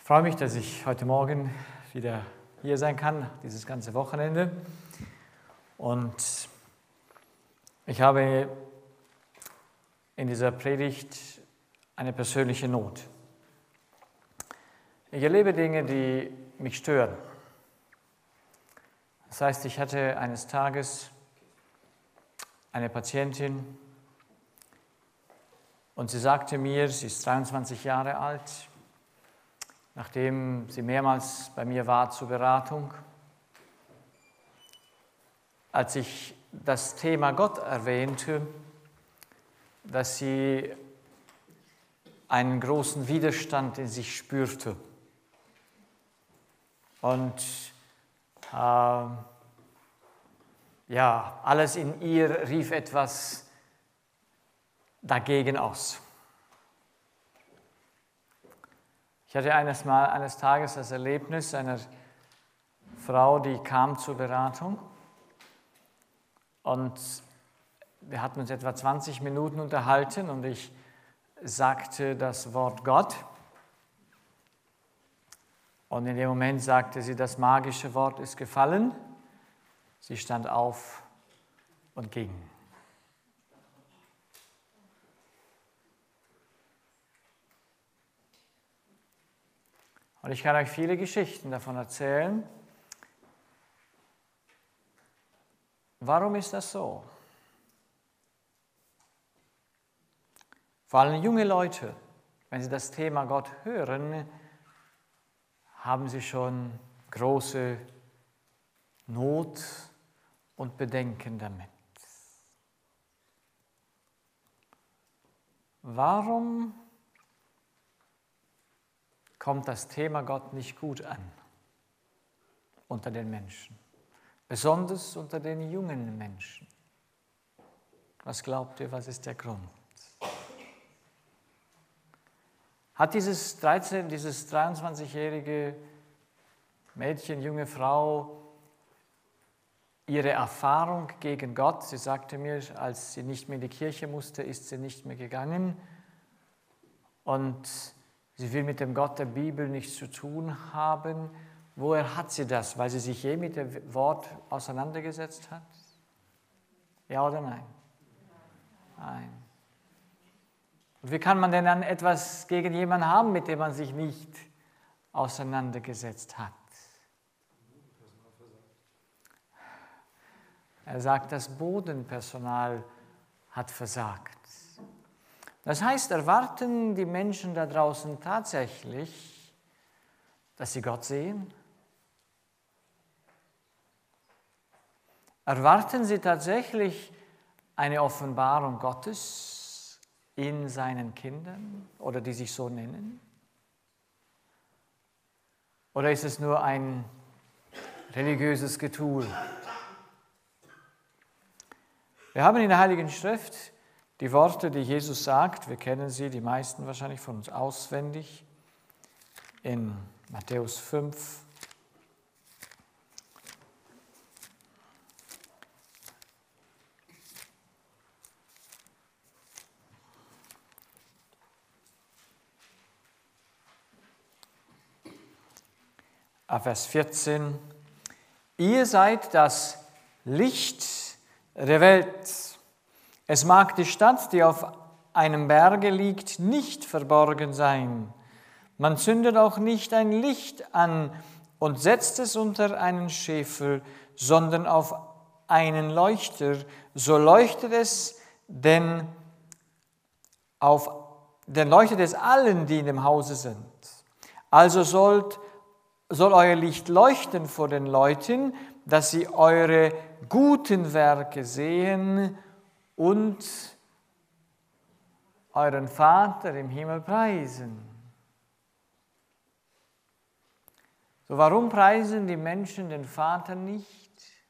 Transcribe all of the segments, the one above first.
freue mich, dass ich heute Morgen wieder hier sein kann, dieses ganze Wochenende. Und ich habe in dieser Predigt eine persönliche Not. Ich erlebe Dinge, die mich stören. Das heißt, ich hatte eines Tages eine Patientin und sie sagte mir, sie ist 23 Jahre alt, nachdem sie mehrmals bei mir war zur Beratung. Als ich das Thema Gott erwähnte, dass sie einen großen Widerstand in sich spürte. Und alles in ihr rief etwas dagegen aus. Ich hatte eines Tages das Erlebnis einer Frau, die kam zur Beratung und wir hatten uns etwa 20 Minuten unterhalten und ich sagte das Wort Gott und in dem Moment sagte sie, das magische Wort ist gefallen. Sie stand auf und ging. Und ich kann euch viele Geschichten davon erzählen. Warum ist das so? Vor allem junge Leute, wenn sie das Thema Gott hören, haben sie schon große Not und Bedenken damit. Warum kommt das Thema Gott nicht gut an unter den Menschen, besonders unter den jungen Menschen? Was glaubt ihr, was ist der Grund? Hat dieses 23-jährige Mädchen, junge Frau, ihre Erfahrung gegen Gott, sie sagte mir, als sie nicht mehr in die Kirche musste, ist sie nicht mehr gegangen und sie will mit dem Gott der Bibel nichts zu tun haben. Woher hat sie das? Weil sie sich je mit dem Wort auseinandergesetzt hat? Ja oder nein? Nein. Und wie kann man denn dann etwas gegen jemanden haben, mit dem man sich nicht auseinandergesetzt hat? Er sagt, das Bodenpersonal hat versagt. Das heißt, erwarten die Menschen da draußen tatsächlich, dass sie Gott sehen? Erwarten sie tatsächlich eine Offenbarung Gottes in seinen Kindern oder die sich so nennen? Oder ist es nur ein religiöses Getue? Wir haben in der Heiligen Schrift die Worte, die Jesus sagt, wir kennen sie, die meisten wahrscheinlich von uns auswendig, in Matthäus 5. Vers 14. Ihr seid das Licht der Welt. Es mag die Stadt, die auf einem Berge liegt, nicht verborgen sein. Man zündet auch nicht ein Licht an und setzt es unter einen Scheffel, sondern auf einen Leuchter. So leuchtet es, denn leuchtet es allen, die in dem Hause sind. Also soll euer Licht leuchten vor den Leuten, dass sie eure guten Werke sehen und euren Vater im Himmel preisen. So, warum preisen die Menschen den Vater nicht?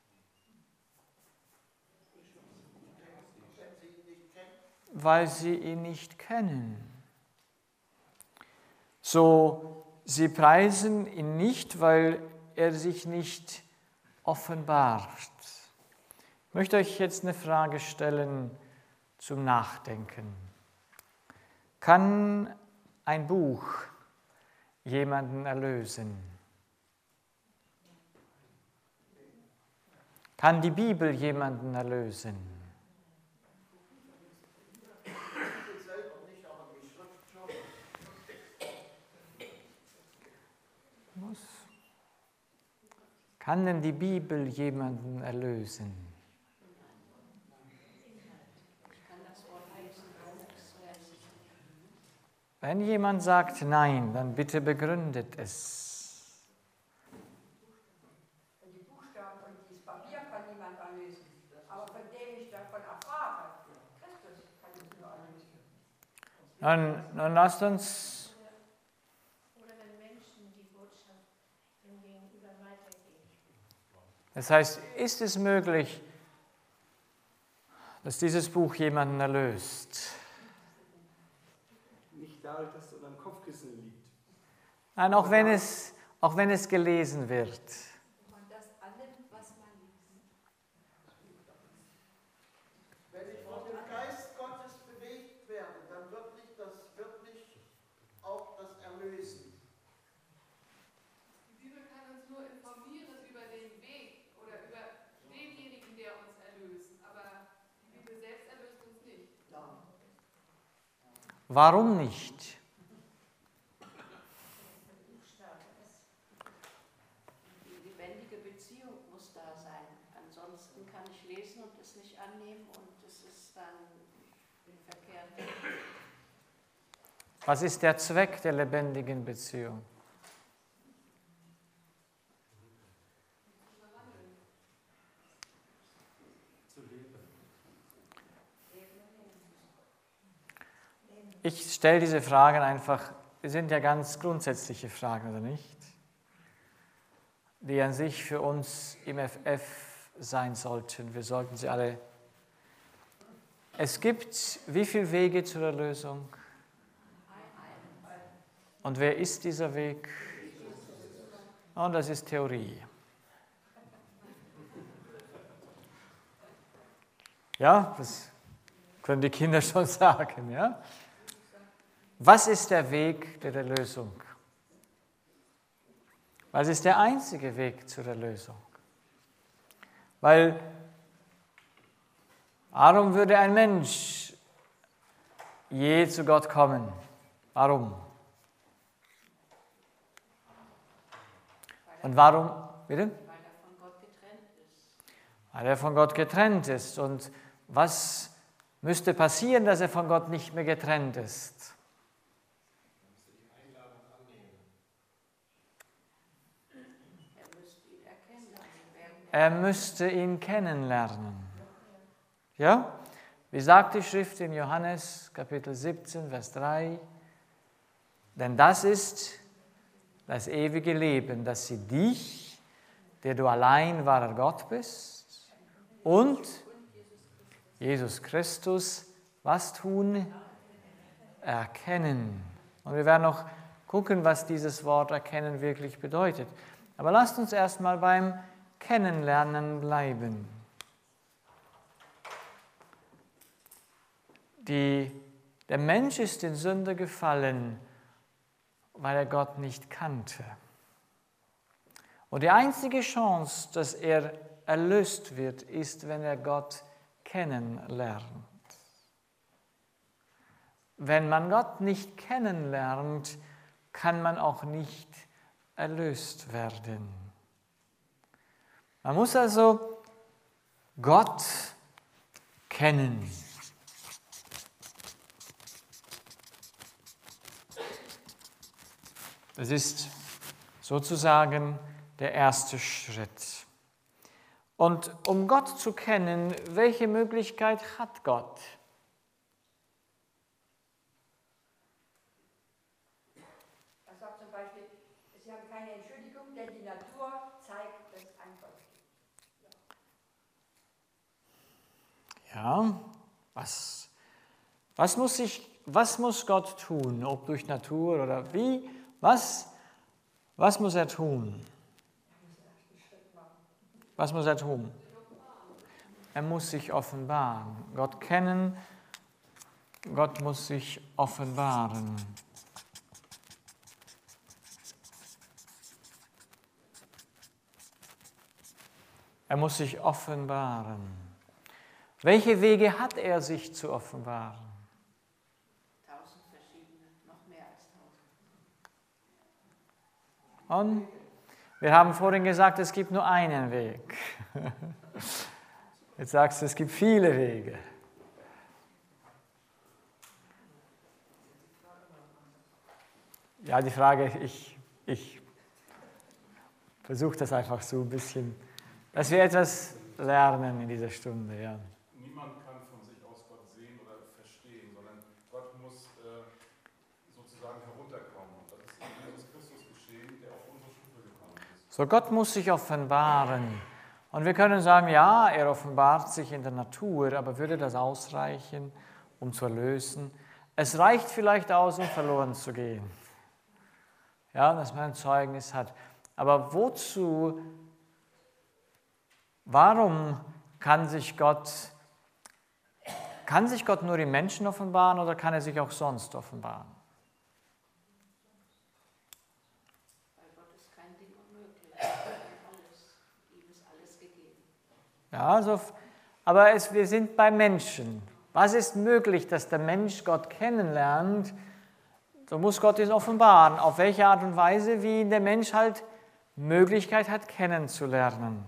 Weil sie ihn nicht kennen. So, sie preisen ihn nicht, weil er sich nicht offenbart. Ich möchte euch jetzt eine Frage stellen zum Nachdenken. Kann ein Buch jemanden erlösen? Kann die Bibel jemanden erlösen? Kann denn die Bibel jemanden erlösen? Wenn jemand sagt nein, dann bitte begründet es. Die Buchstaben und dieses Papier kann niemand erlösen. Aber von dem ich davon erfahre, Christus kann es nur erlösen. Dann lasst uns. Oder wenn Menschen die Botschaft dem Gegenüber weitergeben. Das heißt, ist es möglich, dass dieses Buch jemanden erlöst? Nicht dadurch, dass es unter dem Kopfkissen liegt. Nein, auch wenn es gelesen wird. Man das annimmt, was man liest. Wenn ich von dem Geist Gottes bewegt werde, dann wird mich auch das erlösen. Die Bibel kann uns nur informieren über den Weg oder über denjenigen, der uns erlöst. Aber die Bibel selbst erlöst uns nicht. Warum nicht? Die lebendige Beziehung muss da sein. Ansonsten kann ich lesen und es nicht annehmen und es ist dann verkehrt. Was ist der Zweck der lebendigen Beziehung? Zu leben. Ich stelle diese Fragen einfach, die sind ja ganz grundsätzliche Fragen, oder nicht? Die an sich für uns im FF sein sollten. Wir sollten sie alle. Es gibt wie viele Wege zur Erlösung? Und wer ist dieser Weg? Und das ist Theorie. Ja, das können die Kinder schon sagen, ja? Was ist der Weg der Erlösung? Was ist der einzige Weg zur Erlösung? Weil, warum würde ein Mensch je zu Gott kommen? Warum? Und warum? Bitte? Weil er von Gott getrennt ist. Weil er von Gott getrennt ist. Und was müsste passieren, dass er von Gott nicht mehr getrennt ist? Er müsste ihn kennenlernen. Ja? Wie sagt die Schrift in Johannes Kapitel 17, Vers 3? Denn das ist das ewige Leben, dass sie dich, der du allein wahrer Gott bist, und Jesus Christus, was tun? Erkennen. Und wir werden noch gucken, was dieses Wort erkennen wirklich bedeutet. Aber lasst uns erstmal beim Kennenlernen bleiben. Der Mensch ist in Sünde gefallen, weil er Gott nicht kannte. Und die einzige Chance, dass er erlöst wird, ist, wenn er Gott kennenlernt. Wenn man Gott nicht kennenlernt, kann man auch nicht erlöst werden. Man muss also Gott kennen. Das ist sozusagen der erste Schritt. Und um Gott zu kennen, welche Möglichkeit hat Gott? Er sagt zum Beispiel, Sie haben keine Entschuldigung, denn die Natur zeigt es einfach. Ja, was muss Gott tun? Ob durch Natur oder wie? Was muss er tun? Was muss er tun? Er muss sich offenbaren. Gott kennen, Gott muss sich offenbaren. Er muss sich offenbaren. Welche Wege hat er, sich zu offenbaren? 1000 verschiedene, noch mehr als 1000. Und wir haben vorhin gesagt, es gibt nur einen Weg. Jetzt sagst du, es gibt viele Wege. Ja, die Frage, ich versuche das einfach so ein bisschen, dass wir etwas lernen in dieser Stunde. Ja. Niemand kann von sich aus Gott sehen oder verstehen, sondern Gott muss sozusagen herunterkommen. Und das ist in Jesus Christus geschehen, der auf unsere Stufe gekommen ist. So, Gott muss sich offenbaren. Und wir können sagen, ja, er offenbart sich in der Natur, aber würde das ausreichen, um zu erlösen? Es reicht vielleicht aus, um verloren zu gehen. Ja, dass man ein Zeugnis hat. Aber wozu, warum kann sich Gott nur im Menschen offenbaren oder kann er sich auch sonst offenbaren? Bei Gott ist kein Ding unmöglich. Ihm ist alles gegeben. Ja, also, aber wir sind bei Menschen. Was ist möglich, dass der Mensch Gott kennenlernt? So muss Gott ihn offenbaren. Auf welche Art und Weise, wie der Mensch halt Möglichkeit hat, kennenzulernen.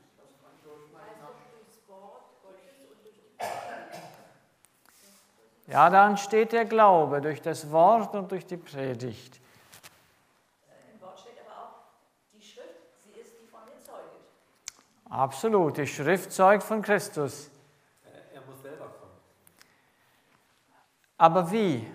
Ja, da entsteht der Glaube durch das Wort und durch die Predigt. Im Wort steht aber auch, die Schrift, sie ist, die von mir zeuget. Absolut, die Schrift zeugt von Christus. Er muss selber kommen. Aber wie?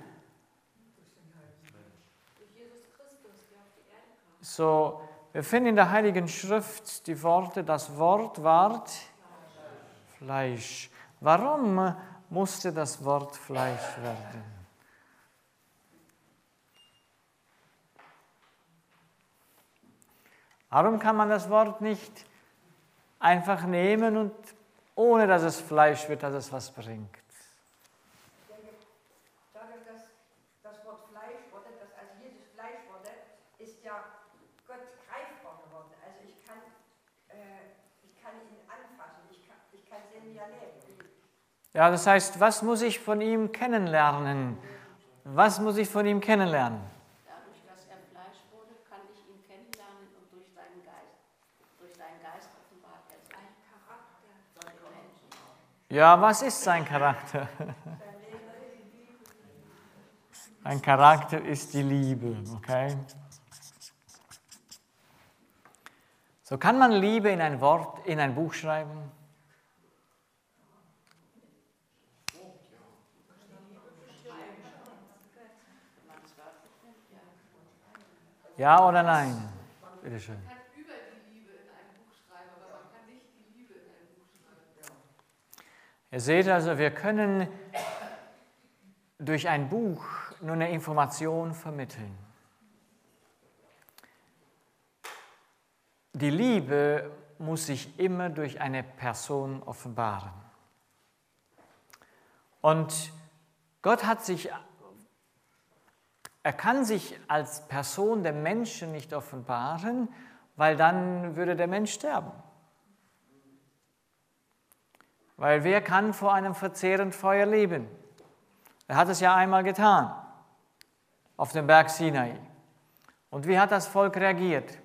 So, wir finden in der Heiligen Schrift die Worte, das Wort ward Fleisch. Warum musste das Wort Fleisch werden? Warum kann man das Wort nicht einfach nehmen und ohne dass es Fleisch wird, dass es was bringt? Ich denke, dadurch, dass das Wort Fleisch wurde, dass als Jesus Fleisch wurde, ist ja Gott greifbar geworden. Also ich kann ihn anfassen, ich kann sehen, wie er lebt. Ja, das heißt, was muss ich von ihm kennenlernen? Was muss ich von ihm kennenlernen? Dadurch, dass er Fleisch wurde, kann ich ihn kennenlernen und durch seinen Geist offenbart er seinen Charakter, den Menschen. Ja, was ist sein Charakter? Ein Charakter ist die Liebe, okay? So, kann man Liebe in ein Wort, in ein Buch schreiben? Ja oder nein? Bitte schön. Man kann über die Liebe in ein Buch schreiben, aber man kann nicht die Liebe in ein Buch schreiben. Ihr seht also, wir können durch ein Buch nur eine Information vermitteln. Die Liebe muss sich immer durch eine Person offenbaren. Und Gott er kann sich als Person der Menschen nicht offenbaren, weil dann würde der Mensch sterben. Weil wer kann vor einem verzehrenden Feuer leben? Er hat es ja einmal getan, auf dem Berg Sinai. Und wie hat das Volk reagiert?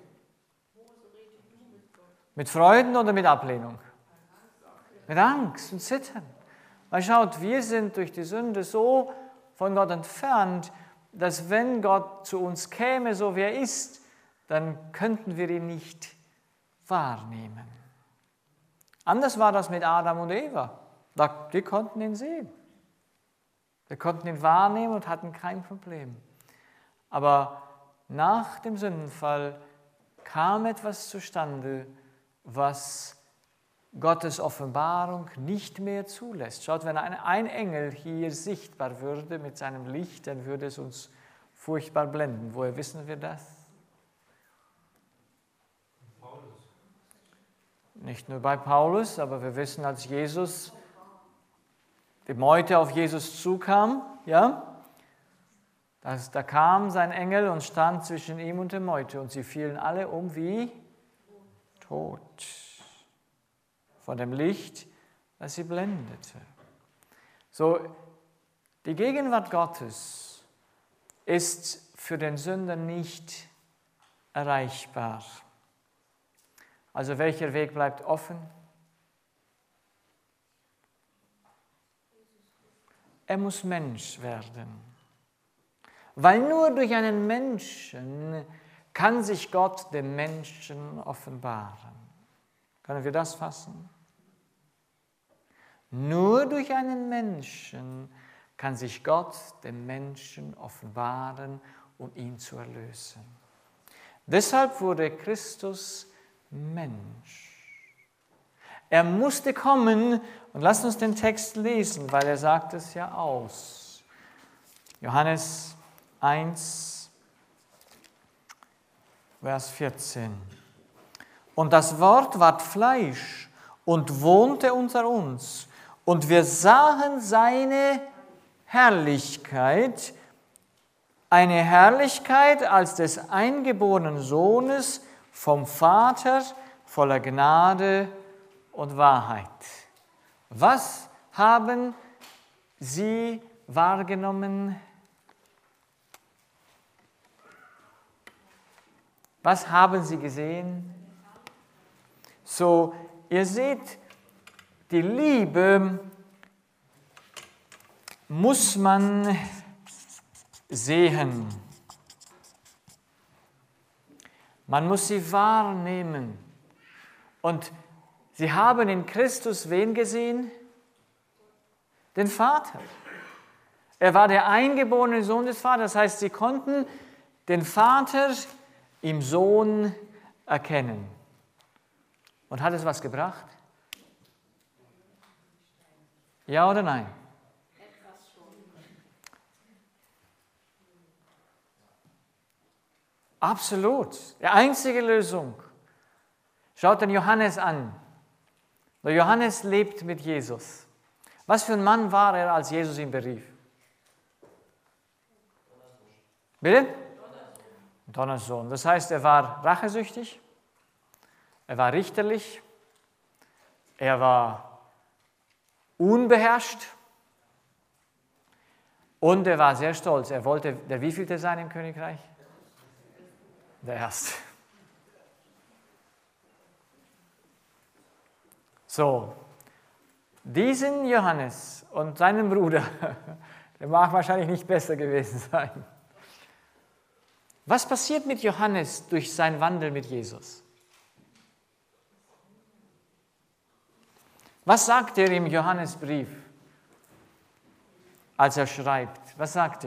Mit Freuden oder mit Ablehnung? Mit Angst und Zittern. Weil schaut, wir sind durch die Sünde so von Gott entfernt, dass wenn Gott zu uns käme, so wie er ist, dann könnten wir ihn nicht wahrnehmen. Anders war das mit Adam und Eva. Die konnten ihn sehen. Wir konnten ihn wahrnehmen und hatten kein Problem. Aber nach dem Sündenfall kam etwas zustande, was Gottes Offenbarung nicht mehr zulässt. Schaut, wenn ein Engel hier sichtbar würde mit seinem Licht, dann würde es uns furchtbar blenden. Woher wissen wir das? Paulus. Nicht nur bei Paulus, aber wir wissen, als die Meute auf Jesus zukam, ja, da kam sein Engel und stand zwischen ihm und der Meute und sie fielen alle um wie tot. von dem Licht, das sie blendete. So, die Gegenwart Gottes ist für den Sünder nicht erreichbar. Also welcher Weg bleibt offen? Er muss Mensch werden. Weil nur durch einen Menschen kann sich Gott dem Menschen offenbaren. Können wir das fassen? Nur durch einen Menschen kann sich Gott dem Menschen offenbaren, um ihn zu erlösen. Deshalb wurde Christus Mensch. Er musste kommen, und lasst uns den Text lesen, weil er sagt es ja aus. Johannes 1, Vers 14. Und das Wort ward Fleisch und wohnte unter uns, und wir sahen seine Herrlichkeit, eine Herrlichkeit als des eingeborenen Sohnes vom Vater, voller Gnade und Wahrheit. Was haben Sie wahrgenommen? Was haben Sie gesehen? So, ihr seht, die Liebe muss man sehen. Man muss sie wahrnehmen. Und sie haben in Christus wen gesehen? Den Vater. Er war der eingeborene Sohn des Vaters. Das heißt, sie konnten den Vater im Sohn erkennen. Und hat es was gebracht? Ja oder nein? Absolut. Die einzige Lösung. Schaut den Johannes an. Der Johannes lebt mit Jesus. Was für ein Mann war er, als Jesus ihn berief? Bitte? Donnersohn. Das heißt, er war rachesüchtig, er war richterlich, er war unbeherrscht und er war sehr stolz. Er wollte der wievielte sein im Königreich? Der Erste. So, diesen Johannes und seinen Bruder, der mag wahrscheinlich nicht besser gewesen sein. Was passiert mit Johannes durch seinen Wandel mit Jesus? Was sagt er im Johannesbrief, als er schreibt? Was sagt er?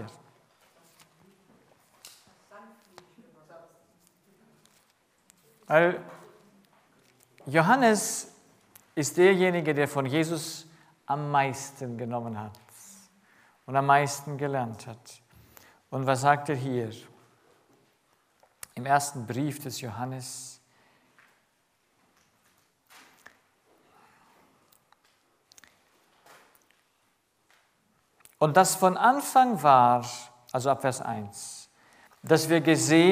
Weil Johannes ist derjenige, der von Jesus am meisten genommen hat und am meisten gelernt hat. Und was sagt er hier? Im ersten Brief des Johannes. Und das von Anfang war, also ab Vers 1, dass wir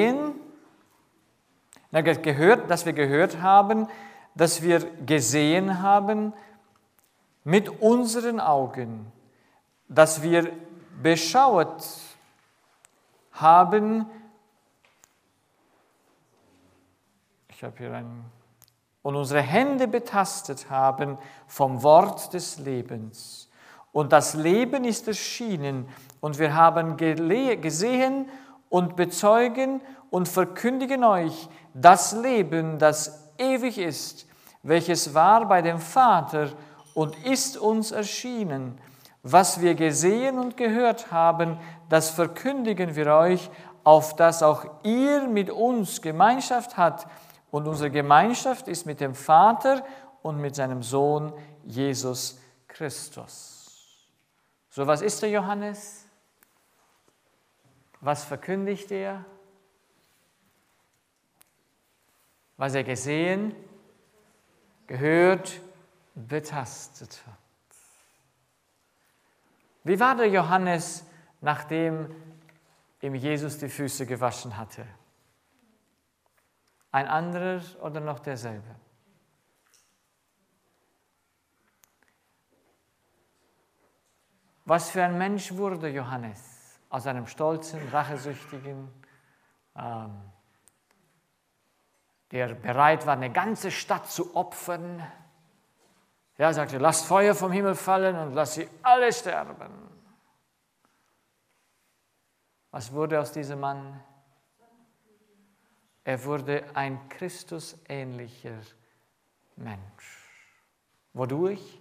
gehört haben, dass wir gesehen haben mit unseren Augen, dass wir beschauet haben, und unsere Hände betastet haben vom Wort des Lebens. Und das Leben ist erschienen, und wir haben gesehen und bezeugen und verkündigen euch das Leben, das ewig ist, welches war bei dem Vater und ist uns erschienen. Was wir gesehen und gehört haben, das verkündigen wir euch, auf dass auch ihr mit uns Gemeinschaft habt. Und unsere Gemeinschaft ist mit dem Vater und mit seinem Sohn Jesus Christus. So, was ist der Johannes? Was verkündigt er? Was er gesehen, gehört, betastet hat. Wie war der Johannes, nachdem ihm Jesus die Füße gewaschen hatte? Ein anderer oder noch derselbe? Was für ein Mensch wurde Johannes? Aus einem stolzen, rachesüchtigen, der bereit war, eine ganze Stadt zu opfern. Er sagte, lasst Feuer vom Himmel fallen und lasst sie alle sterben. Was wurde aus diesem Mann? Er wurde ein Christusähnlicher Mensch. Wodurch?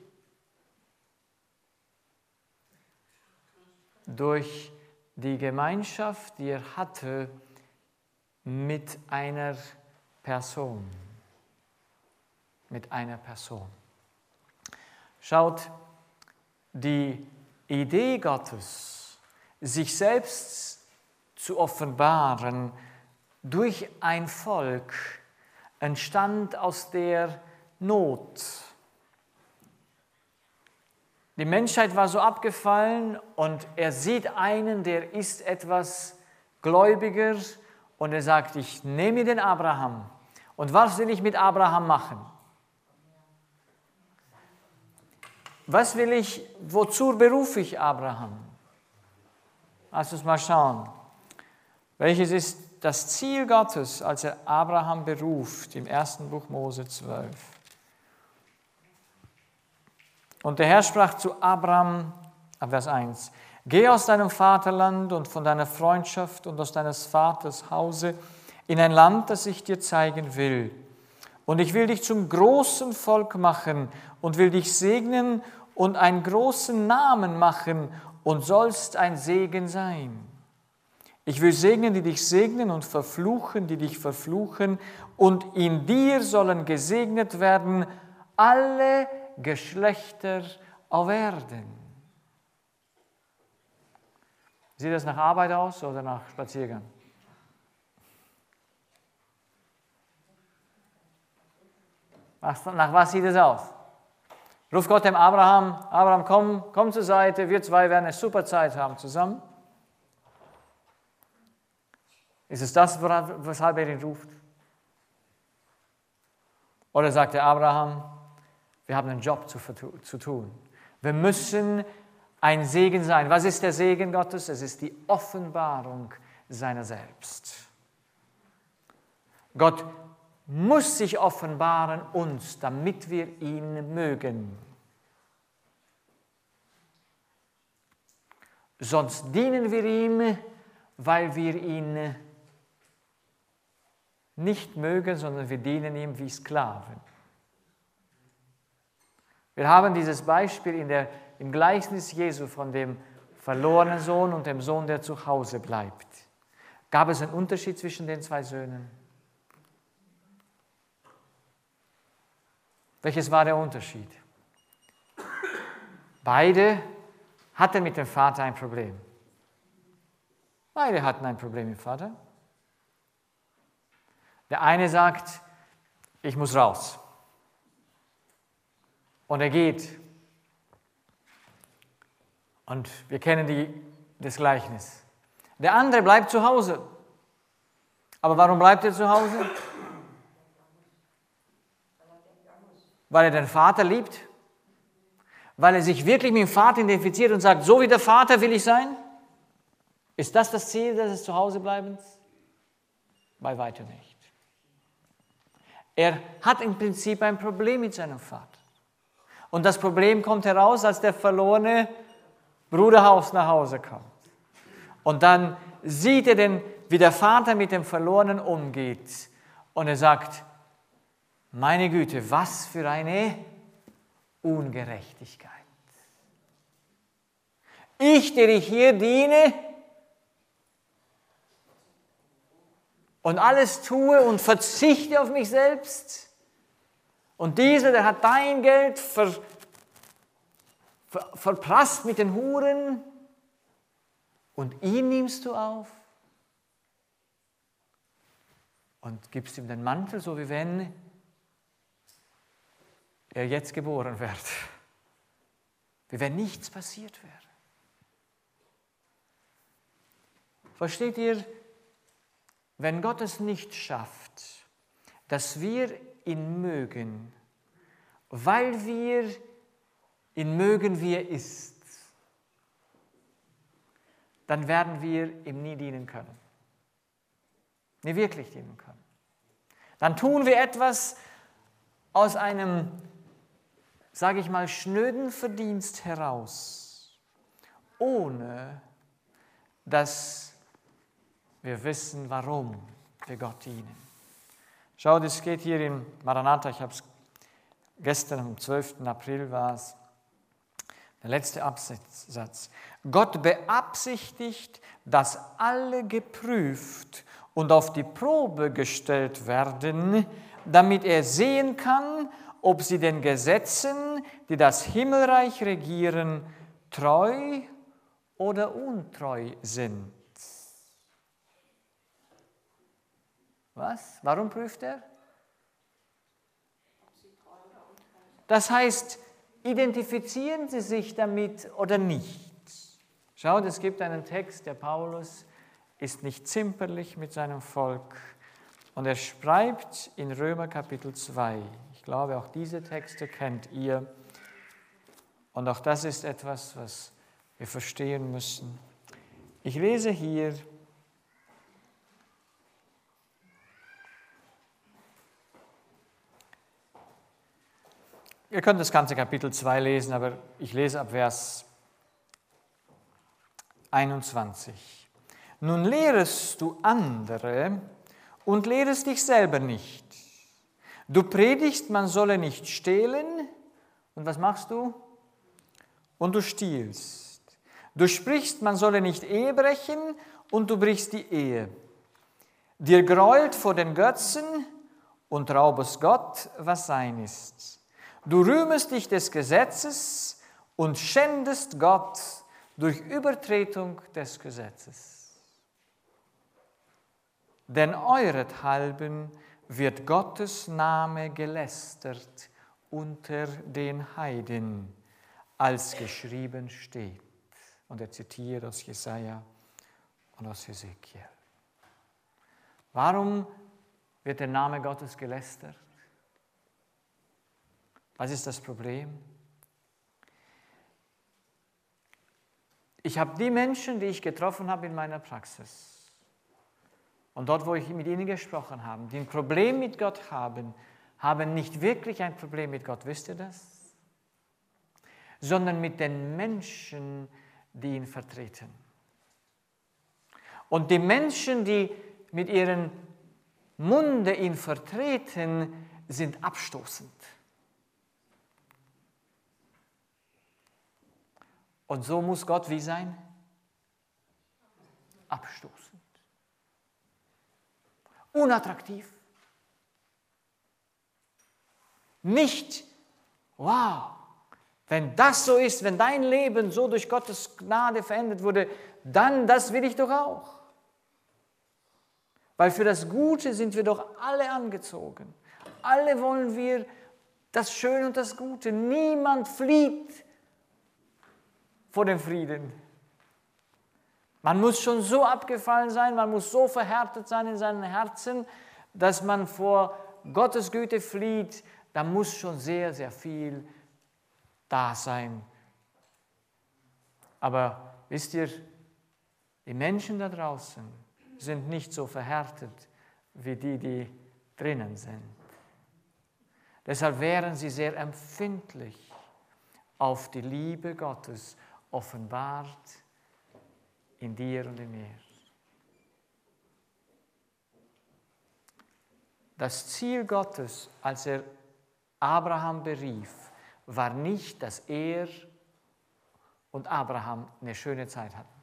Durch die Gemeinschaft, die er hatte mit einer Person. Mit einer Person. Schaut, die Idee Gottes, sich selbst zu offenbaren durch ein Volk, entstand aus der Not. Die Menschheit war so abgefallen und er sieht einen, der ist etwas gläubiger und er sagt, ich nehme den Abraham. Und was will ich mit Abraham machen? Was will ich, wozu berufe ich Abraham? Lass uns mal schauen. Welches ist das Ziel Gottes, als er Abraham beruft, im 1. Buch Mose 12? Und der Herr sprach zu Abraham, Vers 1, geh aus deinem Vaterland und von deiner Freundschaft und aus deines Vaters Hause in ein Land, das ich dir zeigen will. Und ich will dich zum großen Volk machen und will dich segnen und einen großen Namen machen und sollst ein Segen sein. Ich will segnen, die dich segnen und verfluchen, die dich verfluchen. Und in dir sollen gesegnet werden alle Geschlechter auf Erden. Sieht das nach Arbeit aus oder nach Spaziergang? Nach was sieht es aus? Ruft Gott dem Abraham, Abraham, komm zur Seite, wir zwei werden eine super Zeit haben zusammen. Ist es das, weshalb er ihn ruft? Oder sagt der Abraham, wir haben einen Job zu tun. Wir müssen ein Segen sein. Was ist der Segen Gottes? Es ist die Offenbarung seiner selbst. Gott muss sich offenbaren uns, damit wir ihn mögen. Sonst dienen wir ihm, weil wir ihn nicht mögen, sondern wir dienen ihm wie Sklaven. Wir haben dieses Beispiel im Gleichnis Jesu von dem verlorenen Sohn und dem Sohn, der zu Hause bleibt. Gab es einen Unterschied zwischen den zwei Söhnen? Welches war der Unterschied? Beide hatten mit dem Vater ein Problem. Beide hatten ein Problem mit dem Vater. Der eine sagt, ich muss raus. Und er geht. Und wir kennen das Gleichnis. Der andere bleibt zu Hause. Aber warum bleibt er zu Hause? Weil er den Vater liebt? Weil er sich wirklich mit dem Vater identifiziert und sagt, so wie der Vater will ich sein? Ist das das Ziel des Zuhausebleibens? Bei weitem nicht. Er hat im Prinzip ein Problem mit seinem Vater. Und das Problem kommt heraus, als der verlorene Bruder nach Hause kommt. Und dann sieht er, wie der Vater mit dem Verlorenen umgeht. Und er sagt, meine Güte, was für eine Ungerechtigkeit. Ich, der ich hier diene und alles tue und verzichte auf mich selbst. Und dieser, der hat dein Geld verprasst mit den Huren und ihn nimmst du auf und gibst ihm den Mantel, so wie wenn er jetzt geboren wird. Wie wenn nichts passiert wäre. Versteht ihr, wenn Gott es nicht schafft, dass wir ihn mögen, weil wir ihn mögen, wie er ist, dann werden wir ihm nie dienen können. Nie wirklich dienen können. Dann tun wir etwas aus einem, sage ich mal, schnöden Verdienst heraus, ohne dass wir wissen, warum wir Gott dienen. Schau, das geht hier in Maranatha, ich habe es gestern am 12. April war es, der letzte Absatz. Gott beabsichtigt, dass alle geprüft und auf die Probe gestellt werden, damit er sehen kann, ob sie den Gesetzen, die das Himmelreich regieren, treu oder untreu sind. Was? Warum prüft er? Das heißt, identifizieren Sie sich damit oder nicht? Schaut, es gibt einen Text, der Paulus ist nicht zimperlich mit seinem Volk und er schreibt in Römer Kapitel 2. Ich glaube, auch diese Texte kennt ihr und auch das ist etwas, was wir verstehen müssen. Ich lese hier Ihr könnt das ganze Kapitel 2 lesen, aber ich lese ab Vers 21. Nun lehrest du andere und lehrest dich selber nicht. Du predigst, man solle nicht stehlen. Und was machst du? Und du stiehlst. Du sprichst, man solle nicht Ehe brechen und du brichst die Ehe. Dir grollt vor den Götzen und raubest Gott, was sein ist. Du rühmest dich des Gesetzes und schändest Gott durch Übertretung des Gesetzes. Denn eurethalben wird Gottes Name gelästert unter den Heiden, als geschrieben steht. Und er zitiert aus Jesaja und aus Hesekiel. Warum wird der Name Gottes gelästert? Was ist das Problem? Ich habe die Menschen, die ich getroffen habe in meiner Praxis und dort, wo ich mit ihnen gesprochen habe, die ein Problem mit Gott haben, haben nicht wirklich ein Problem mit Gott, wisst ihr das? Sondern mit den Menschen, die ihn vertreten. Und die Menschen, die mit ihrem Munde ihn vertreten, sind abstoßend. Und so muss Gott wie sein? Abstoßend. Unattraktiv. Nicht, wow, wenn das so ist, wenn dein Leben so durch Gottes Gnade verändert wurde, dann das will ich doch auch. Weil für das Gute sind wir doch alle angezogen. Alle wollen wir das Schöne und das Gute. Niemand flieht vor dem Frieden. Man muss schon so abgefallen sein, man muss so verhärtet sein in seinem Herzen, dass man vor Gottes Güte flieht. Da muss schon sehr, sehr viel da sein. Aber wisst ihr, die Menschen da draußen sind nicht so verhärtet wie die, die drinnen sind. Deshalb wären sie sehr empfindlich auf die Liebe Gottes, offenbart in dir und in mir. Das Ziel Gottes, als er Abraham berief, war nicht, dass er und Abraham eine schöne Zeit hatten.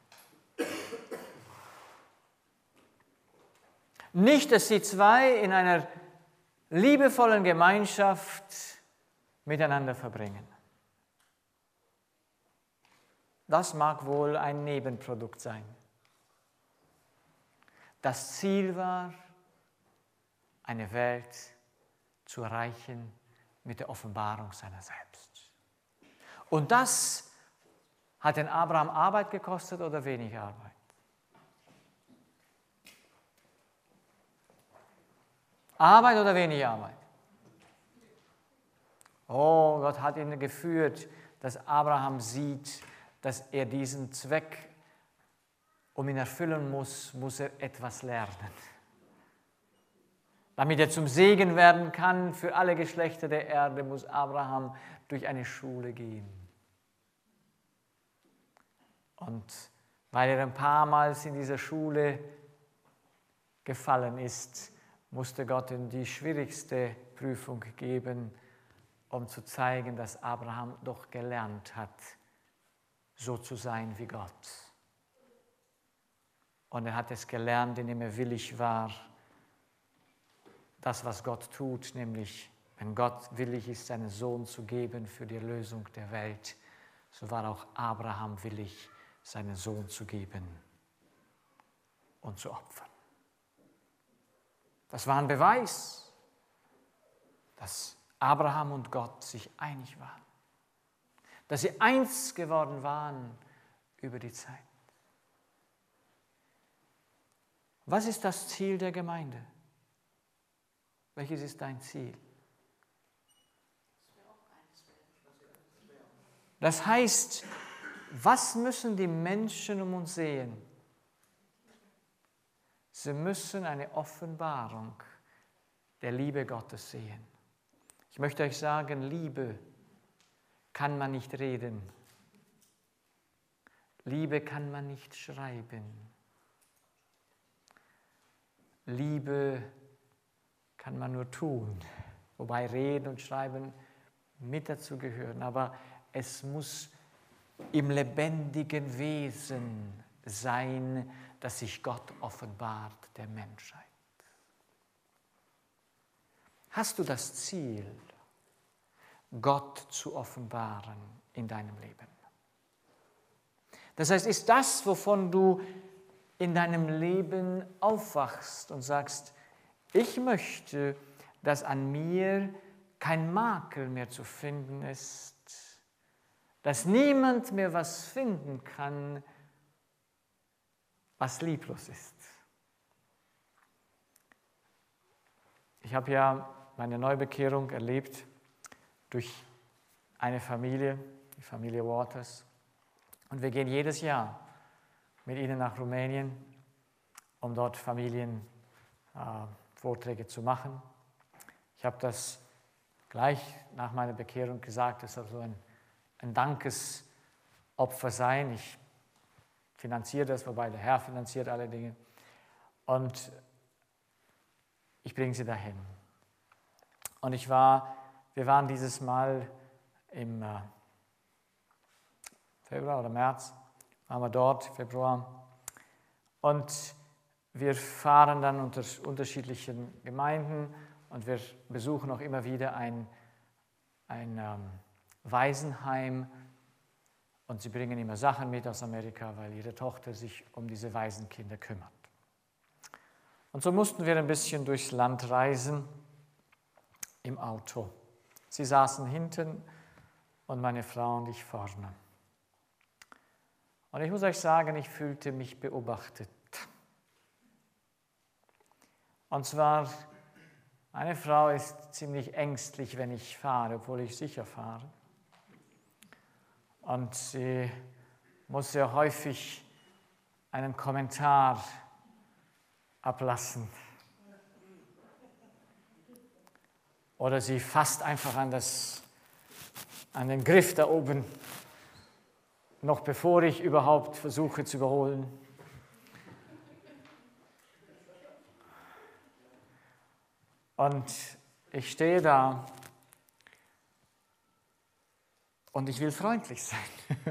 Nicht, dass sie zwei in einer liebevollen Gemeinschaft miteinander verbringen. Das mag wohl ein Nebenprodukt sein. Das Ziel war, eine Welt zu erreichen mit der Offenbarung seiner selbst. Und das hat den Abraham Arbeit gekostet oder wenig Arbeit? Arbeit oder wenig Arbeit? Oh, Gott hat ihn geführt, dass Abraham sieht, dass er diesen Zweck um ihn erfüllen muss, muss er etwas lernen. Damit er zum Segen werden kann für alle Geschlechter der Erde, muss Abraham durch eine Schule gehen. Und weil er ein paar Mal in dieser Schule gefallen ist, musste Gott ihm die schwierigste Prüfung geben, um zu zeigen, dass Abraham doch gelernt hat, so zu sein wie Gott. Und er hat es gelernt, indem er willig war, das, was Gott tut, nämlich, wenn Gott willig ist, seinen Sohn zu geben für die Erlösung der Welt, so war auch Abraham willig, seinen Sohn zu geben und zu opfern. Das war ein Beweis, dass Abraham und Gott sich einig waren, dass sie eins geworden waren über die Zeit. Was ist das Ziel der Gemeinde? Welches ist dein Ziel? Das heißt, was müssen die Menschen um uns sehen? Sie müssen eine Offenbarung der Liebe Gottes sehen. Ich möchte euch sagen, Liebe kann man nicht reden. Liebe kann man nicht schreiben. Liebe kann man nur tun, wobei Reden und Schreiben mit dazu gehören. Aber es muss im lebendigen Wesen sein, dass sich Gott offenbart der Menschheit. Hast du das Ziel, Gott zu offenbaren in deinem Leben? Das heißt, ist das, wovon du in deinem Leben aufwachst und sagst, ich möchte, dass an mir kein Makel mehr zu finden ist, dass niemand mehr was finden kann, was lieblos ist. Ich habe ja meine Neubekehrung erlebt durch eine Familie, die Familie Waters. Und wir gehen jedes Jahr mit ihnen nach Rumänien, um dort Familienvorträge zu machen. Ich habe das gleich nach meiner Bekehrung gesagt, es soll so ein Dankesopfer sein. Ich finanziere das, wobei der Herr finanziert alle Dinge. Und ich bringe sie dahin. Und wir waren dieses Mal im Februar oder März, waren wir dort, Februar. Und wir fahren dann unter unterschiedlichen Gemeinden und wir besuchen auch immer wieder ein Waisenheim. Und sie bringen immer Sachen mit aus Amerika, weil ihre Tochter sich um diese Waisenkinder kümmert. Und so mussten wir ein bisschen durchs Land reisen im Auto. Sie saßen hinten und meine Frau und ich vorne. Und ich muss euch sagen, ich fühlte mich beobachtet. Und zwar, meine Frau ist ziemlich ängstlich, wenn ich fahre, obwohl ich sicher fahre. Und sie muss sehr häufig einen Kommentar ablassen. Oder sie fasst einfach an den Griff da oben, noch bevor ich überhaupt versuche zu überholen. Und ich stehe da und ich will freundlich sein.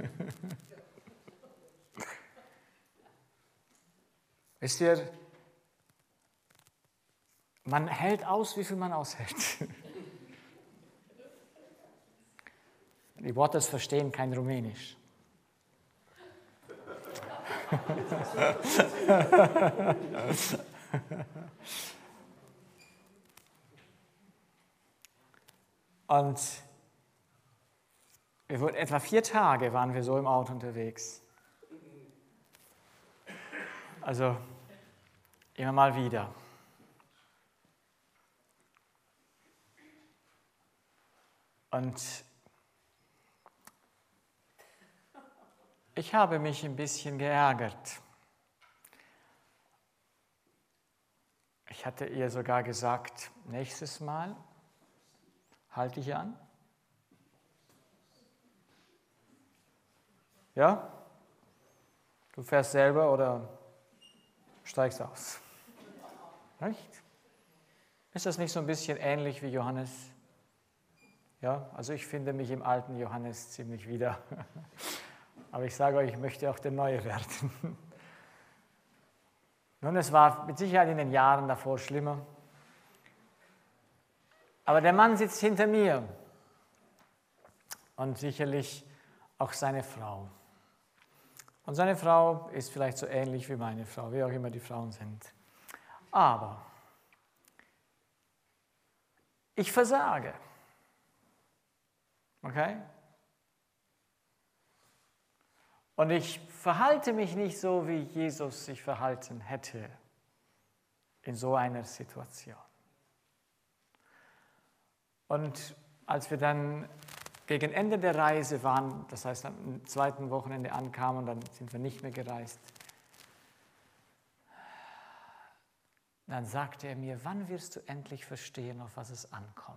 Wisst ihr, man hält aus, wie viel man aushält. Die Waters verstehen kein Rumänisch. Und etwa 4 Tage waren wir so im Auto unterwegs. Also immer mal wieder. Und ich habe mich ein bisschen geärgert. Ich hatte ihr sogar gesagt, nächstes Mal halte ich an. Ja? Du fährst selber oder steigst aus. Nicht? Ist das nicht so ein bisschen ähnlich wie Johannes? Ja, also ich finde mich im alten Johannes ziemlich wieder. Aber ich sage euch, ich möchte auch der Neue werden. Nun, es war mit Sicherheit in den Jahren davor schlimmer. Aber der Mann sitzt hinter mir und sicherlich auch seine Frau. Und seine Frau ist vielleicht so ähnlich wie meine Frau, wie auch immer die Frauen sind. Aber ich versage. Okay? Und ich verhalte mich nicht so, wie Jesus sich verhalten hätte in so einer Situation. Und als wir dann gegen Ende der Reise waren, das heißt am zweiten Wochenende ankamen, dann sind wir nicht mehr gereist, dann sagte er mir, wann wirst du endlich verstehen, auf was es ankommt?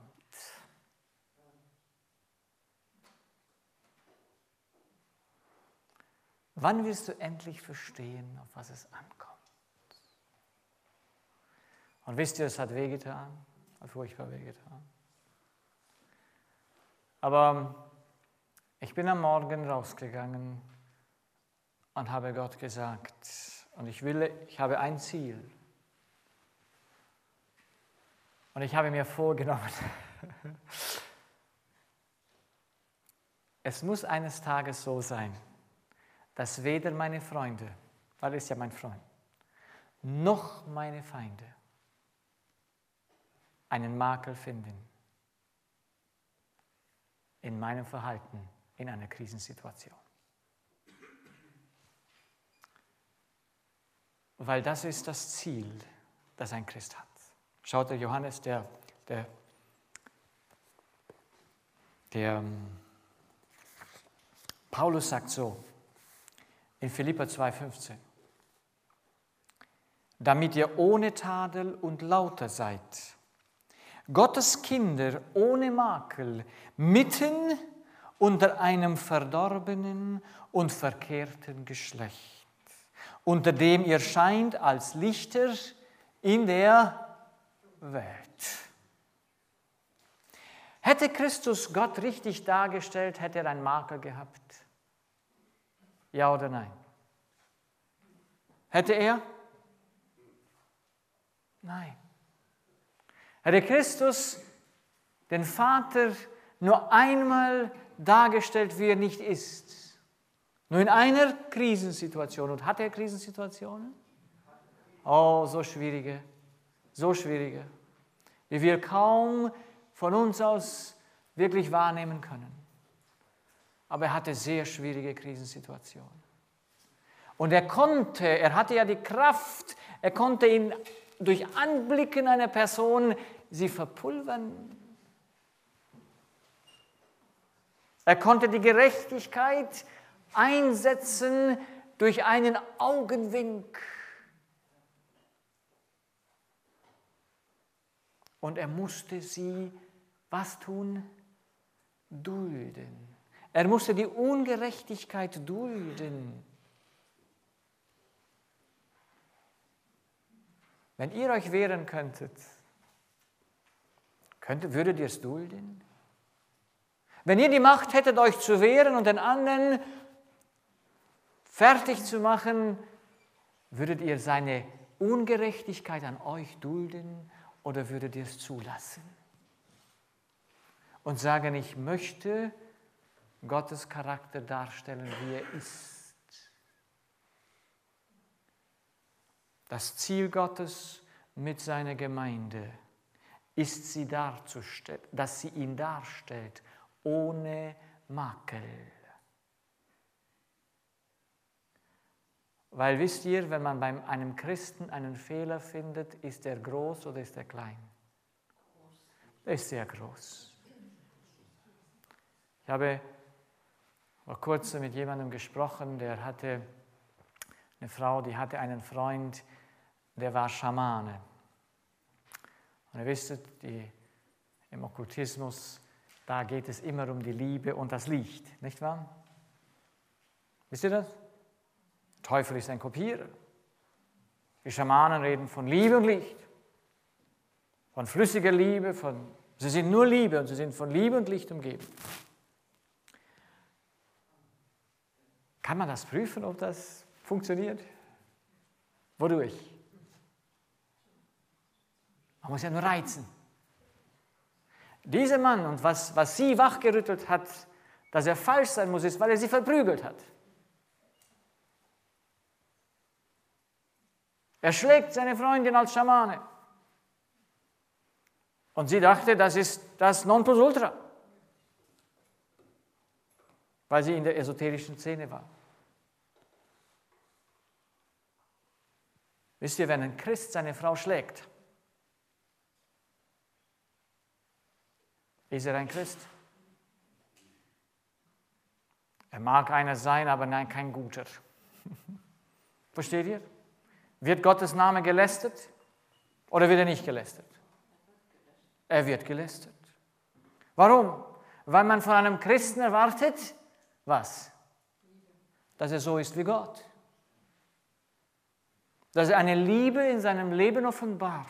Wann wirst du endlich verstehen, auf was es ankommt? Und wisst ihr, es hat wehgetan, hat furchtbar wehgetan. Aber ich bin am Morgen rausgegangen und habe Gott gesagt, und ich habe ein Ziel. Und ich habe mir vorgenommen, es muss eines Tages so sein, dass weder meine Freunde, weil er ist ja mein Freund, noch meine Feinde einen Makel finden in meinem Verhalten in einer Krisensituation. Weil das ist das Ziel, das ein Christ hat. Schaut, der Johannes, der Paulus sagt so, in Philipper 2,15, damit ihr ohne Tadel und lauter seid, Gottes Kinder ohne Makel, mitten unter einem verdorbenen und verkehrten Geschlecht, unter dem ihr scheint als Lichter in der Welt. Hätte Christus Gott richtig dargestellt, hätte er einen Makel gehabt? Ja oder nein? Hätte er? Nein. Hätte Christus den Vater nur einmal dargestellt, wie er nicht ist? Nur in einer Krisensituation. Und hat er Krisensituationen? Oh, so schwierige, wie wir kaum von uns aus wirklich wahrnehmen können. Aber er hatte sehr schwierige Krisensituationen. Und er hatte ja die Kraft, er konnte ihn durch Anblicken einer Person sie verpulvern. Er konnte die Gerechtigkeit einsetzen durch einen Augenwink. Und er musste sie, was tun? Dulden. Er musste die Ungerechtigkeit dulden. Wenn ihr euch wehren könntet, würdet ihr es dulden? Wenn ihr die Macht hättet, euch zu wehren und den anderen fertig zu machen, würdet ihr seine Ungerechtigkeit an euch dulden oder würdet ihr es zulassen? Und sagen, ich möchte Gottes Charakter darstellen, wie er ist. Das Ziel Gottes mit seiner Gemeinde ist, dass sie ihn darstellt, ohne Makel. Weil wisst ihr, wenn man bei einem Christen einen Fehler findet, ist er groß oder ist er klein? Er ist sehr groß. Ich habe vor kurzem mit jemandem gesprochen, der hatte eine Frau, die hatte einen Freund, der war Schamane. Und ihr wisst, im Okkultismus, da geht es immer um die Liebe und das Licht, nicht wahr? Wisst ihr das? Der Teufel ist ein Kopierer. Die Schamanen reden von Liebe und Licht, von flüssiger Liebe, sie sind nur Liebe und sie sind von Liebe und Licht umgeben. Kann man das prüfen, ob das funktioniert? Wodurch? Man muss ja nur reizen. Dieser Mann, und was sie wachgerüttelt hat, dass er falsch sein muss, ist, weil er sie verprügelt hat. Er schlägt seine Freundin als Schamane. Und sie dachte, das ist das Nonplusultra, weil sie in der esoterischen Szene war. Wisst ihr, wenn ein Christ seine Frau schlägt, ist er ein Christ? Er mag einer sein, aber nein, kein guter. Versteht ihr? Wird Gottes Name gelästert oder wird er nicht gelästert? Er wird gelästert. Warum? Weil man von einem Christen erwartet, was? Dass er so ist wie Gott. Dass er eine Liebe in seinem Leben offenbart,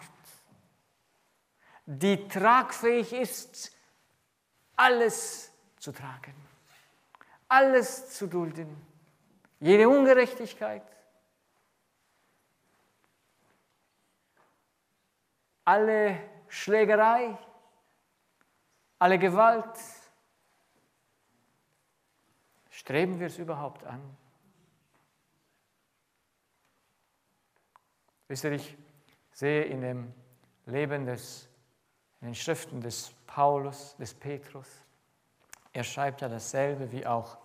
die tragfähig ist, alles zu tragen, alles zu dulden, jede Ungerechtigkeit, alle Schlägerei, alle Gewalt. Streben wir es überhaupt an? Wisst ihr, ich sehe in dem Leben in den Schriften des Paulus, des Petrus, er schreibt ja dasselbe wie auch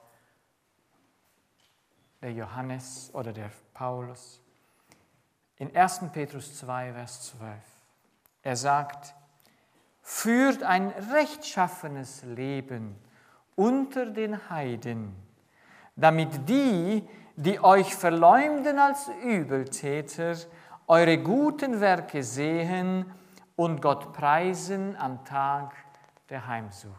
der Johannes oder der Paulus. In 1. Petrus 2, Vers 12. Er sagt, führt ein rechtschaffenes Leben unter den Heiden, damit die euch verleumden als Übeltäter, eure guten Werke sehen und Gott preisen am Tag der Heimsuchung.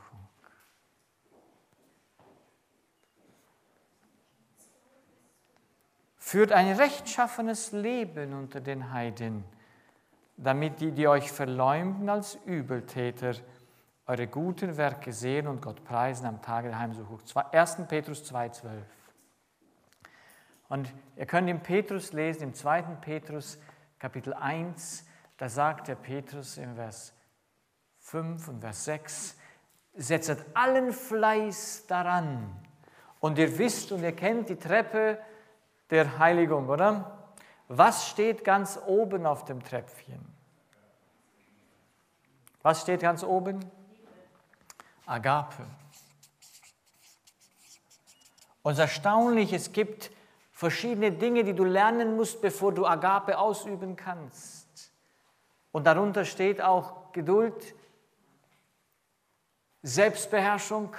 Führt ein rechtschaffenes Leben unter den Heiden, damit die euch verleumden als Übeltäter, eure guten Werke sehen und Gott preisen am Tage der Heimsuchung. 1. Petrus 2,12. Und ihr könnt im Petrus lesen, im 2. Petrus Kapitel 1, da sagt der Petrus im Vers 5 und Vers 6, setzt allen Fleiß daran. Und ihr wisst und ihr kennt die Treppe der Heiligung, oder? Was steht ganz oben auf dem Treppchen? Was steht ganz oben? Agape. Und es ist erstaunlich, es gibt verschiedene Dinge, die du lernen musst, bevor du Agape ausüben kannst. Und darunter steht auch Geduld, Selbstbeherrschung.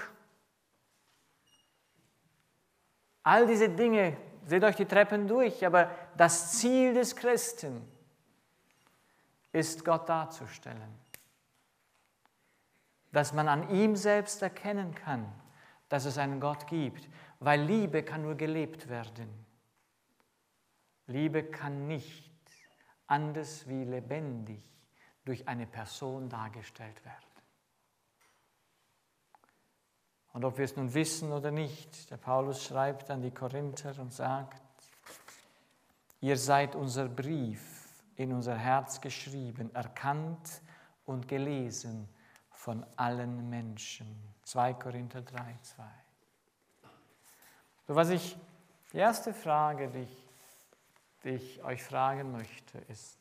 All diese Dinge, seht euch die Treppen durch, aber das Ziel des Christen ist, Gott darzustellen. Dass man an ihm selbst erkennen kann, dass es einen Gott gibt, weil Liebe kann nur gelebt werden. Liebe kann nicht anders wie lebendig durch eine Person dargestellt werden. Und ob wir es nun wissen oder nicht, der Paulus schreibt an die Korinther und sagt, ihr seid unser Brief in unser Herz geschrieben, erkannt und gelesen von allen Menschen. 2 Korinther 3, 2. So, die erste Frage, die ich euch fragen möchte, ist,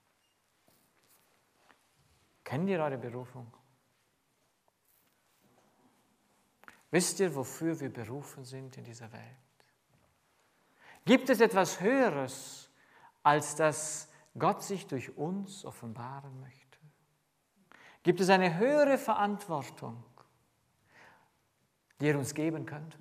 kennt ihr eure Berufung? Wisst ihr, wofür wir berufen sind in dieser Welt? Gibt es etwas Höheres, als dass Gott sich durch uns offenbaren möchte? Gibt es eine höhere Verantwortung, die er uns geben könnte?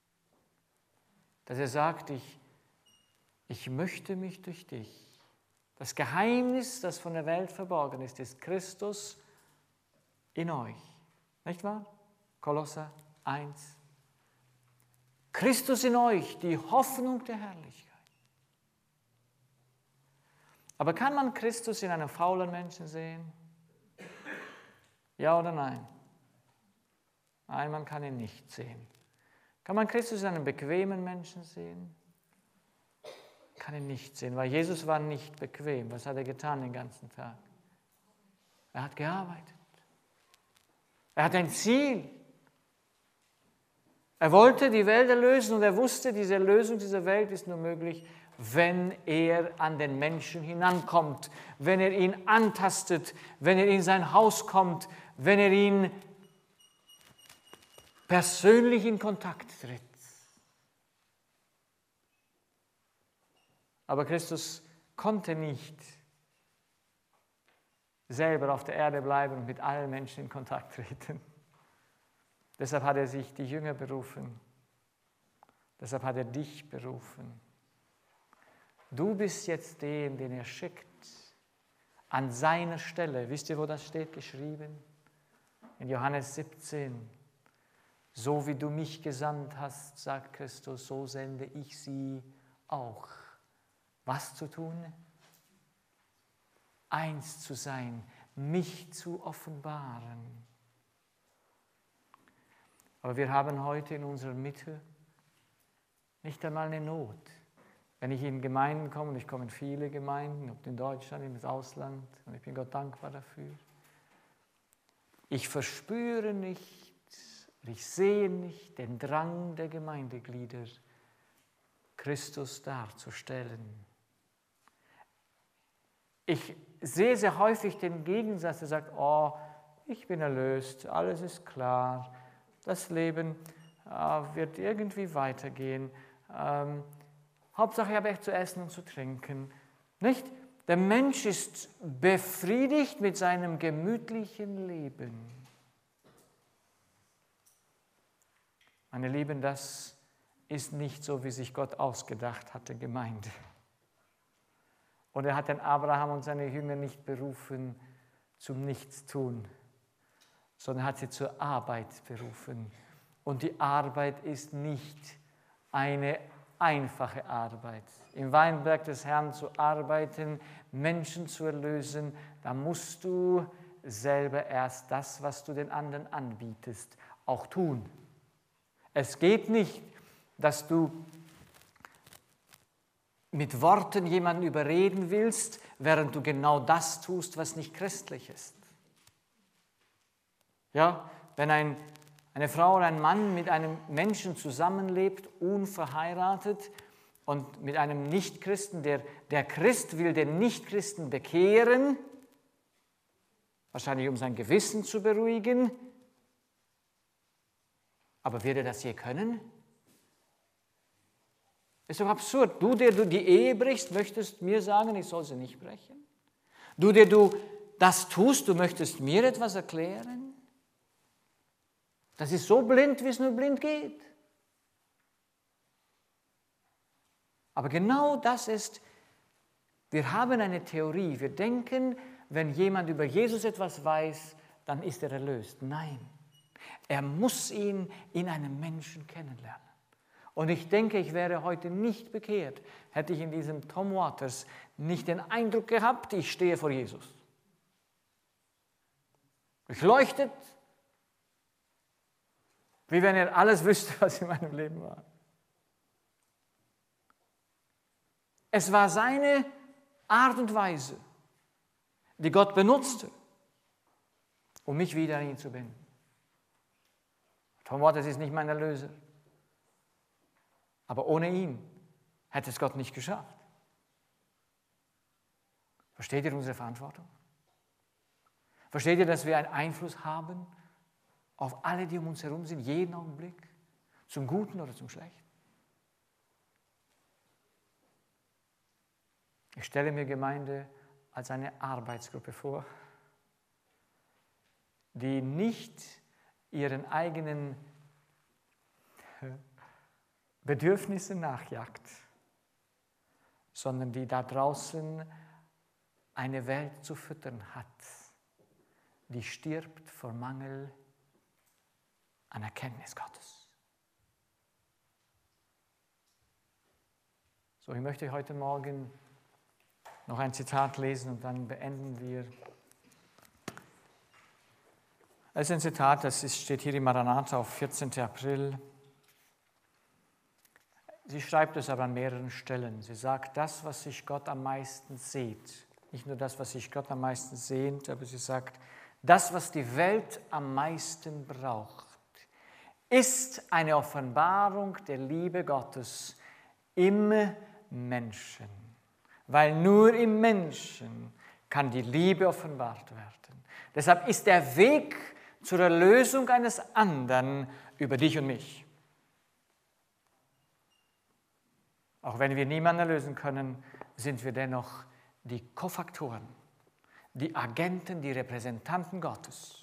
Dass er sagt, ich möchte mich durch dich Das Geheimnis, das von der Welt verborgen ist Christus in euch. Nicht wahr? Kolosser 1. Christus in euch, die Hoffnung der Herrlichkeit. Aber kann man Christus in einem faulen Menschen sehen? Ja oder nein? Nein, man kann ihn nicht sehen. Kann man Christus in einem bequemen Menschen sehen? Kann ihn nicht sehen, weil Jesus war nicht bequem. Was hat er getan den ganzen Tag? Er hat gearbeitet. Er hat ein Ziel. Er wollte die Welt erlösen und er wusste, diese Erlösung dieser Welt ist nur möglich, wenn er an den Menschen hinankommt, wenn er ihn antastet, wenn er in sein Haus kommt, wenn er ihn persönlich in Kontakt tritt. Aber Christus konnte nicht selber auf der Erde bleiben und mit allen Menschen in Kontakt treten. Deshalb hat er sich die Jünger berufen. Deshalb hat er dich berufen. Du bist jetzt dem, den er schickt, an seiner Stelle. Wisst ihr, wo das steht geschrieben? In Johannes 17. So wie du mich gesandt hast, sagt Christus, so sende ich sie auch. Was zu tun? Eins zu sein, mich zu offenbaren. Aber wir haben heute in unserer Mitte nicht einmal eine Not. Wenn ich in Gemeinden komme, und ich komme in viele Gemeinden, ob in Deutschland, im Ausland, und ich bin Gott dankbar dafür, ich verspüre nicht, ich sehe nicht den Drang der Gemeindeglieder, Christus darzustellen. Ich sehe sehr häufig den Gegensatz, der sagt, oh, ich bin erlöst, alles ist klar, das Leben wird irgendwie weitergehen. Hauptsache, ich habe echt zu essen und zu trinken. Nicht? Der Mensch ist befriedigt mit seinem gemütlichen Leben. Meine Lieben, das ist nicht so, wie sich Gott ausgedacht hatte, Gemeinde. Und er hat den Abraham und seine Jünger nicht berufen zum Nichtstun, sondern hat sie zur Arbeit berufen. Und die Arbeit ist nicht eine einfache Arbeit. Im Weinberg des Herrn zu arbeiten, Menschen zu erlösen, da musst du selber erst das, was du den anderen anbietest, auch tun. Es geht nicht, dass du mit Worten jemanden überreden willst, während du genau das tust, was nicht christlich ist. Ja, wenn eine Frau oder ein Mann mit einem Menschen zusammenlebt, unverheiratet, und mit einem Nichtchristen, der Christ will den Nichtchristen bekehren, wahrscheinlich um sein Gewissen zu beruhigen, aber wird er das je können? Ist doch absurd. Du, der du die Ehe brichst, möchtest mir sagen, ich soll sie nicht brechen? Du, der du das tust, du möchtest mir etwas erklären? Das ist so blind, wie es nur blind geht. Aber genau das ist, wir haben eine Theorie. Wir denken, wenn jemand über Jesus etwas weiß, dann ist er erlöst. Nein, er muss ihn in einem Menschen kennenlernen. Und ich denke, ich wäre heute nicht bekehrt, hätte ich in diesem Tom Waters nicht den Eindruck gehabt, ich stehe vor Jesus. Ich leuchtet, wie wenn er alles wüsste, was in meinem Leben war. Es war seine Art und Weise, die Gott benutzte, um mich wieder an ihn zu binden. Tom Waters ist nicht mein Erlöser. Aber ohne ihn hätte es Gott nicht geschafft. Versteht ihr unsere Verantwortung? Versteht ihr, dass wir einen Einfluss haben auf alle, die um uns herum sind, jeden Augenblick, zum Guten oder zum Schlechten? Ich stelle mir Gemeinde als eine Arbeitsgruppe vor, die nicht ihren eigenen Bedürfnissen nachjagt, sondern die da draußen eine Welt zu füttern hat, die stirbt vor Mangel an Erkenntnis Gottes. So, ich möchte heute Morgen noch ein Zitat lesen und dann beenden wir. Es ist ein Zitat, steht hier im Maranatha auf 14. April. Sie schreibt es aber an mehreren Stellen. Sie sagt, das, was sich Gott am meisten sehnt, nicht nur das, was sich Gott am meisten sehnt, aber sie sagt, das, was die Welt am meisten braucht, ist eine Offenbarung der Liebe Gottes im Menschen. Weil nur im Menschen kann die Liebe offenbart werden. Deshalb ist der Weg zur Erlösung eines anderen über dich und mich. Auch wenn wir niemanden erlösen können, sind wir dennoch die Kofaktoren, die Agenten, die Repräsentanten Gottes,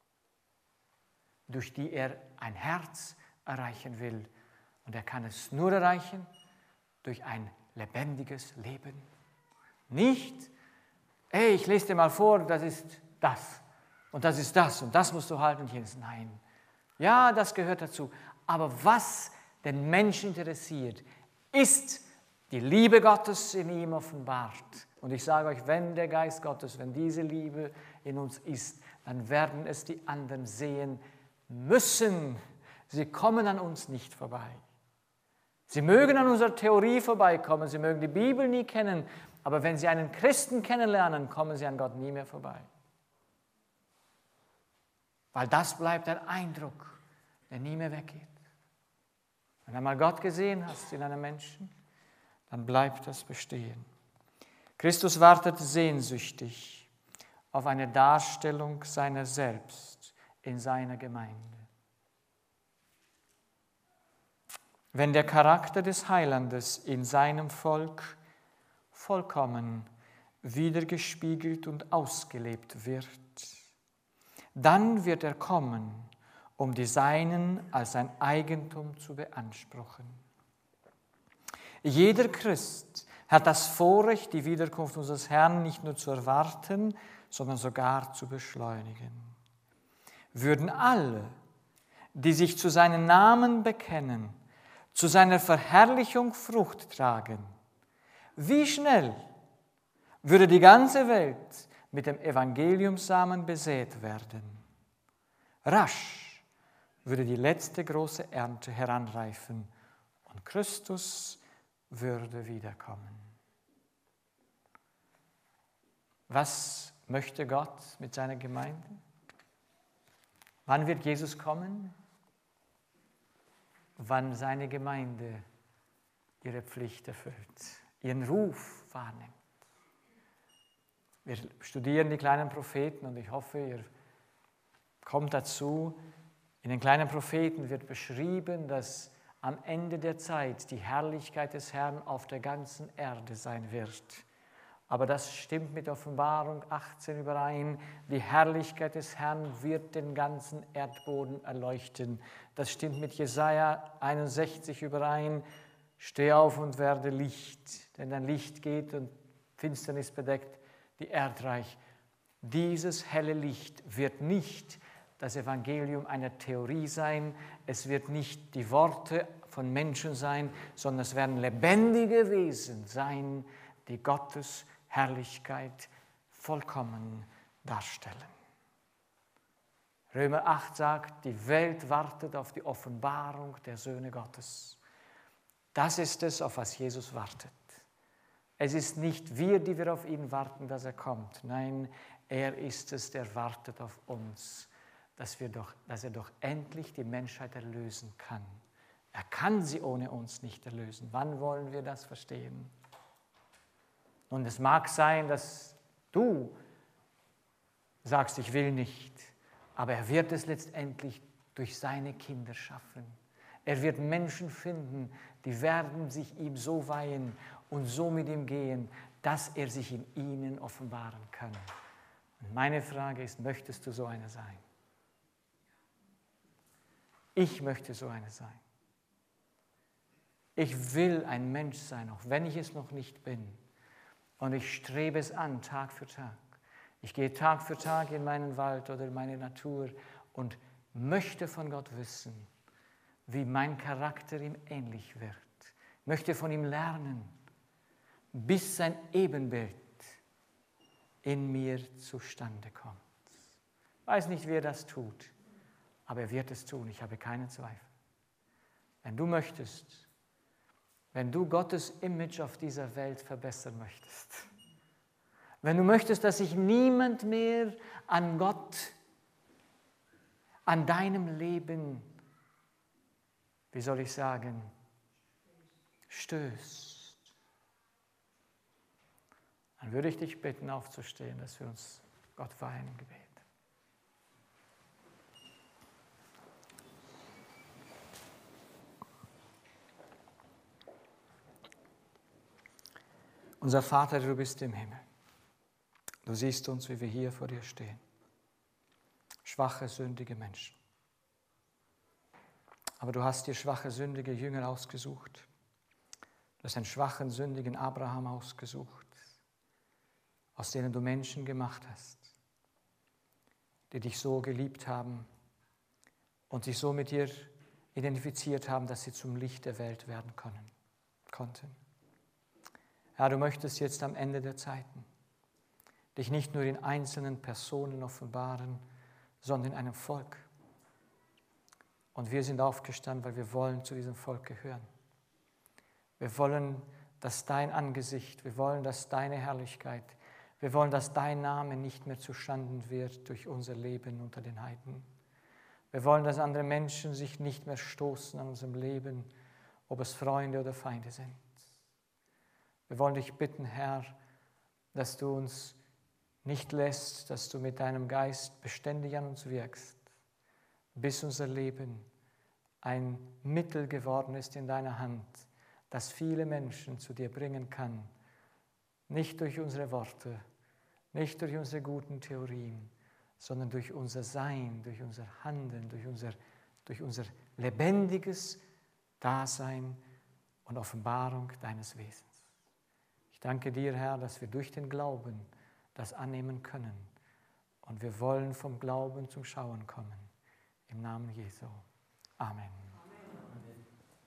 durch die er ein Herz erreichen will. Und er kann es nur erreichen durch ein lebendiges Leben. Nicht, ich lese dir mal vor, das ist das und das ist das und das musst du halten und jenes. Nein, ja, das gehört dazu. Aber was den Menschen interessiert, ist die Liebe Gottes in ihm offenbart. Und ich sage euch, wenn der Geist Gottes, wenn diese Liebe in uns ist, dann werden es die anderen sehen müssen. Sie kommen an uns nicht vorbei. Sie mögen an unserer Theorie vorbeikommen, sie mögen die Bibel nie kennen, aber wenn sie einen Christen kennenlernen, kommen sie an Gott nie mehr vorbei. Weil das bleibt ein Eindruck, der nie mehr weggeht. Wenn du einmal Gott gesehen hast in einem Menschen, dann bleibt das bestehen. Christus wartet sehnsüchtig auf eine Darstellung seiner selbst in seiner Gemeinde. Wenn der Charakter des Heilandes in seinem Volk vollkommen wiedergespiegelt und ausgelebt wird, dann wird er kommen, um die Seinen als sein Eigentum zu beanspruchen. Jeder Christ hat das Vorrecht, die Wiederkunft unseres Herrn nicht nur zu erwarten, sondern sogar zu beschleunigen. Würden alle, die sich zu seinem Namen bekennen, zu seiner Verherrlichung Frucht tragen, wie schnell würde die ganze Welt mit dem Evangeliumssamen besät werden? Rasch würde die letzte große Ernte heranreifen und Christus würde wiederkommen. Was möchte Gott mit seiner Gemeinde? Wann wird Jesus kommen? Wann seine Gemeinde ihre Pflicht erfüllt, ihren Ruf wahrnimmt. Wir studieren die kleinen Propheten und ich hoffe, ihr kommt dazu. In den kleinen Propheten wird beschrieben, dass am Ende der Zeit die Herrlichkeit des Herrn auf der ganzen Erde sein wird. Aber das stimmt mit Offenbarung 18 überein. Die Herrlichkeit des Herrn wird den ganzen Erdboden erleuchten. Das stimmt mit Jesaja 61 überein. Steh auf und werde Licht, denn dein Licht geht und Finsternis bedeckt die Erdreich. Dieses helle Licht wird nicht das Evangelium einer Theorie sein, es wird nicht die Worte von Menschen sein, sondern es werden lebendige Wesen sein, die Gottes Herrlichkeit vollkommen darstellen. Römer 8 sagt, die Welt wartet auf die Offenbarung der Söhne Gottes. Das ist es, auf was Jesus wartet. Es ist nicht wir, die wir auf ihn warten, dass er kommt. Nein, er ist es, der wartet auf uns, dass er doch endlich die Menschheit erlösen kann. Er kann sie ohne uns nicht erlösen. Wann wollen wir das verstehen? Und es mag sein, dass du sagst, ich will nicht, aber er wird es letztendlich durch seine Kinder schaffen. Er wird Menschen finden, die werden sich ihm so weihen und so mit ihm gehen, dass er sich in ihnen offenbaren kann. Und meine Frage ist, möchtest du so einer sein? Ich möchte so einer sein. Ich will ein Mensch sein, auch wenn ich es noch nicht bin. Und ich strebe es an, Tag für Tag. Ich gehe Tag für Tag in meinen Wald oder in meine Natur und möchte von Gott wissen, wie mein Charakter ihm ähnlich wird. Ich möchte von ihm lernen, bis sein Ebenbild in mir zustande kommt. Ich weiß nicht, wie er das tut, aber er wird es tun, ich habe keinen Zweifel. Wenn du möchtest, wenn du Gottes Image auf dieser Welt verbessern möchtest, wenn du möchtest, dass sich niemand mehr an Gott, an deinem Leben, wie soll ich sagen, stößt, dann würde ich dich bitten, aufzustehen, dass wir uns Gott weihen im Gebet. Unser Vater, du bist im Himmel. Du siehst uns, wie wir hier vor dir stehen. Schwache, sündige Menschen. Aber du hast dir schwache, sündige Jünger ausgesucht. Du hast einen schwachen, sündigen Abraham ausgesucht, aus denen du Menschen gemacht hast, die dich so geliebt haben und sich so mit dir identifiziert haben, dass sie zum Licht der Welt werden konnten. Herr, du möchtest jetzt am Ende der Zeiten dich nicht nur in einzelnen Personen offenbaren, sondern in einem Volk. Und wir sind aufgestanden, weil wir wollen zu diesem Volk gehören. Wir wollen, dass dein Angesicht, wir wollen, dass deine Herrlichkeit, wir wollen, dass dein Name nicht mehr zuschanden wird durch unser Leben unter den Heiden. Wir wollen, dass andere Menschen sich nicht mehr stoßen an unserem Leben, ob es Freunde oder Feinde sind. Wir wollen dich bitten, Herr, dass du uns nicht lässt, dass du mit deinem Geist beständig an uns wirkst, bis unser Leben ein Mittel geworden ist in deiner Hand, das viele Menschen zu dir bringen kann, nicht durch unsere Worte, nicht durch unsere guten Theorien, sondern durch unser Sein, durch unser Handeln, durch unser lebendiges Dasein und Offenbarung deines Wesens. Ich danke dir, Herr, dass wir durch den Glauben das annehmen können. Und wir wollen vom Glauben zum Schauen kommen. Im Namen Jesu. Amen.